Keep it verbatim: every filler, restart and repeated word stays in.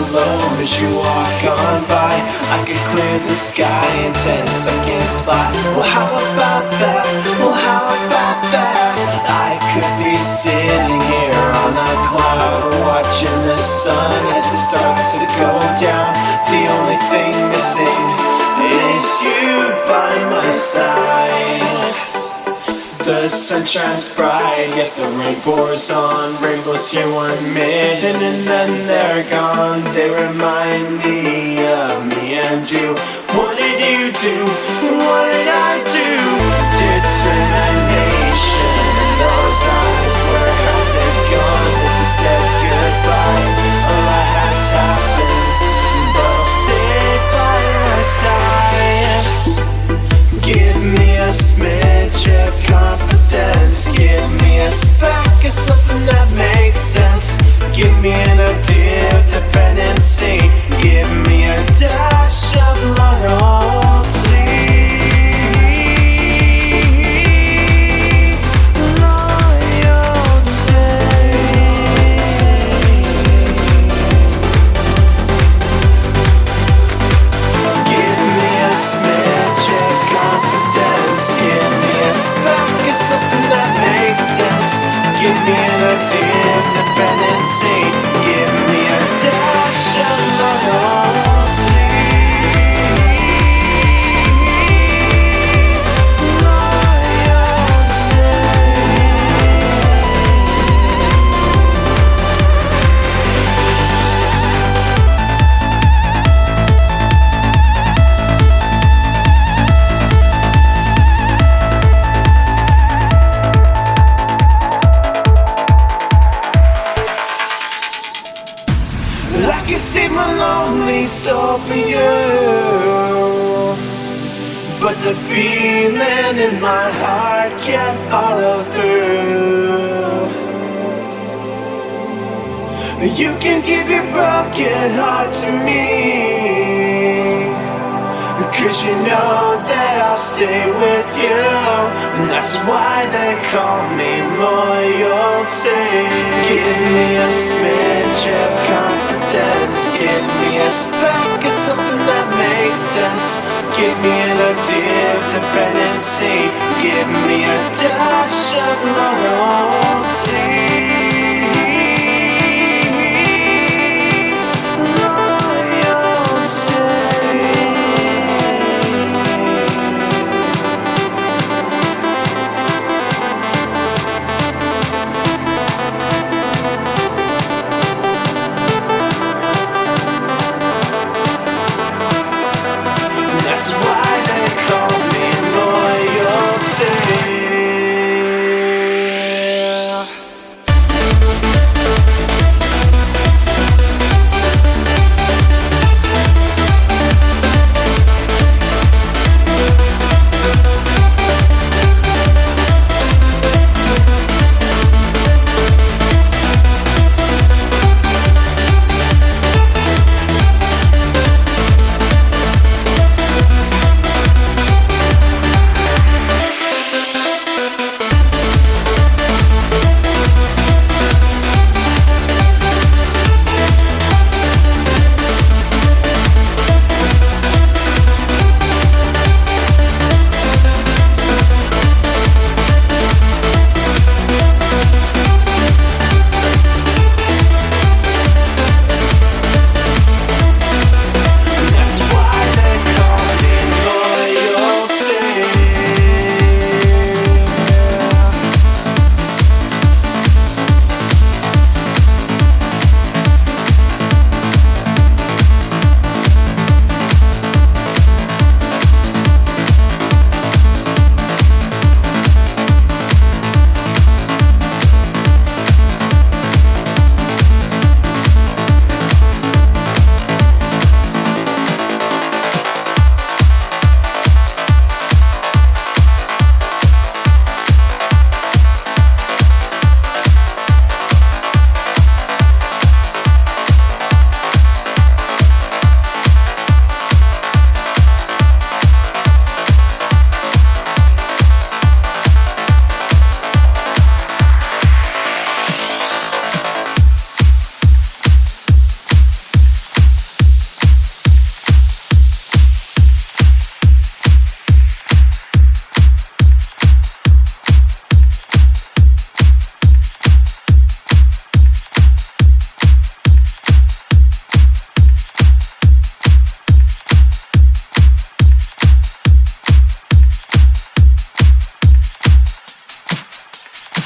alone as you walk on by. I could clear the sky in ten seconds flat. Well, how about that? Well, how about that? I could be sitting here on a cloud, watching the sun as it starts to go down. The only thing missing is you by my side. The sun shines bright, yet the rain pours on. Rainbows here one minute and then they're gone. They remind me of me and you. What did you do? What did I do? Determination in those eyes. Where has it gone? As I said goodbye, a lot has happened, but I'll stay by your side. Give me a smidge of confidence. Give me a speck of something that makes sense. Give me an idea of dependency. Give me a dash of loyalty. Something that makes sense. Give me an idea of dependency. Give me a dash of loyalty. I can save my lonely soul for you, but the feeling in my heart can't follow through. You can give your broken heart to me, 'cause you know that I'll stay with you. And that's why they call me loyalty. Give me a smidge of confidence. Give me a speck of something that makes sense. Give me an idea of dependency. Give me a dash of loyalty.